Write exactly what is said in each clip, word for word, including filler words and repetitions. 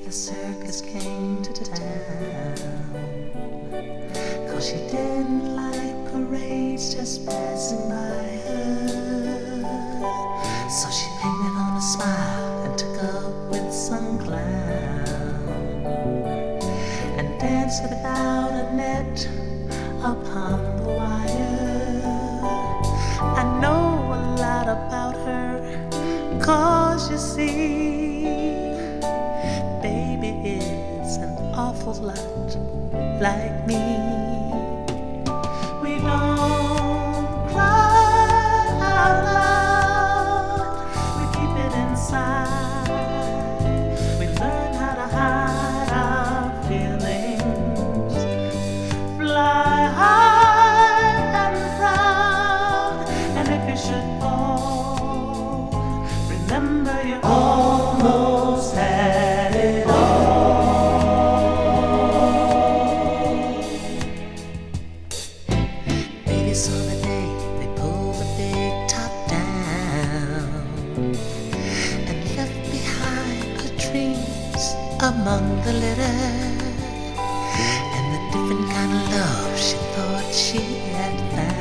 the circus came to town. Cause she didn't like parades just passing by her. So she painted on a smile and took up with some clown and danced without a net upon the wire. I know a lot about her, cause you see, baby is an awful lot like me. We don't cry out loud, we keep it inside. We learn how to hide our feelings, fly high and proud. And if you should fall, remember you almost had it all. Baby saw the day they pulled the big top down and left behind her dreams among the litter, and the different kind of love she thought she had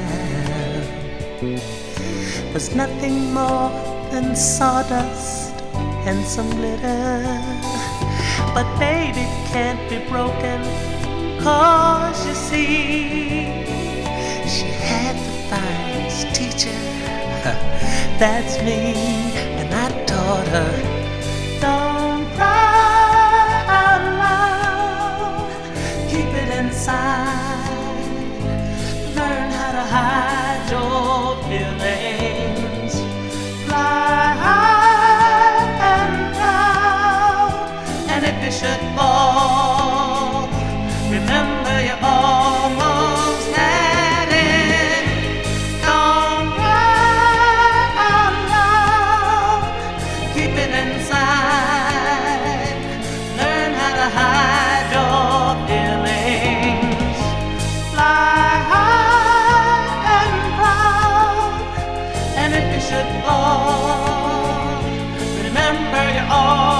found was nothing more than sawdust and some glitter. But baby can't be broken, cause you see, she had the finest teacher, that's me. And I taught her, don't cry out loud, keep it inside. Learn how to hide your feelings, fly high and proud. And if you should fall, remember you almost had it. Don't cry out loud, keep it inside. Learn how to hide your feelings, fly high and proud. And if you should fall, remember you all